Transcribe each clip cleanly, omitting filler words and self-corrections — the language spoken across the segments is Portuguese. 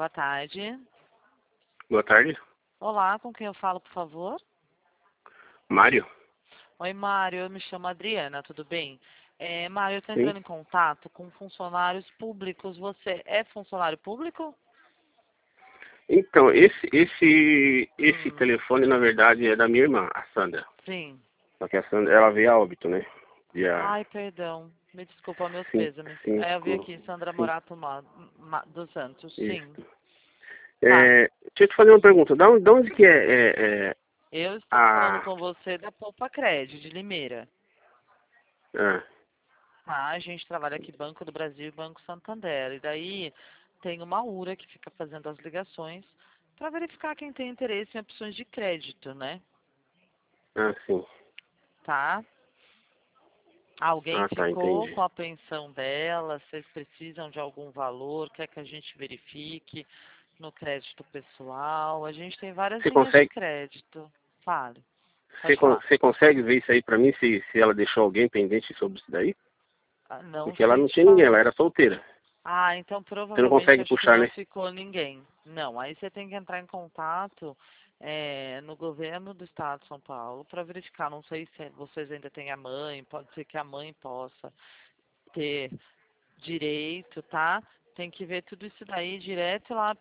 Boa tarde. Boa tarde. Olá, com quem eu falo, por favor? Mário? Oi, Mário, eu me chamo Adriana, tudo bem? Mário, eu estou Sim. entrando em contato com funcionários públicos. Você é funcionário público? Então, esse Hum, telefone, na verdade, é da minha irmã, a Sandra. sim. Só que a Sandra, ela veio a óbito, né? Dia Ai, perdão. Me desculpa, meus cinco, pêsames. Eu vi 5, aqui, Sandra 5, Morato dos Santos. Sim. isso. Tá. Deixa eu te fazer uma pergunta. Da onde que é Eu estou falando a... com você da Poupa Cred, de Limeira. Ah, Tá? A gente trabalha aqui Banco do Brasil e Banco Santander. E daí tem uma URA que fica fazendo as ligações para verificar quem tem interesse em opções de crédito, né? sim. Tá? Alguém Ah, tá, ficou entendi. com a pensão dela? Vocês precisam de algum valor? Quer que a gente verifique no crédito pessoal? A gente tem várias Você linhas de consegue, crédito. Fale. você, Pode falar. você consegue ver isso aí pra mim, se ela deixou alguém pendente sobre isso daí? Ah, não Porque ela sei não te tinha ninguém, falar. ela era solteira. Ah, então Você não provavelmente consegue acho que puxar, não né? ficou ninguém. Não, aí você tem que entrar em contato no governo do estado de São Paulo para verificar. Não sei se vocês ainda têm a mãe, pode ser que a mãe possa ter direito, tá? Tem que ver tudo isso daí direto lá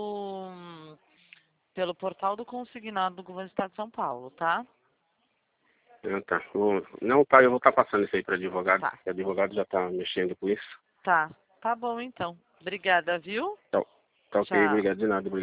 pelo portal do consignado do governo do estado de São Paulo, tá? Ah, tá. Não, tá, eu vou estar passando isso aí para advogado. Tá, O advogado já está mexendo com isso. tá. Tá bom então. Obrigada, viu? Tá, tá ok, Tchau. obrigado de nada.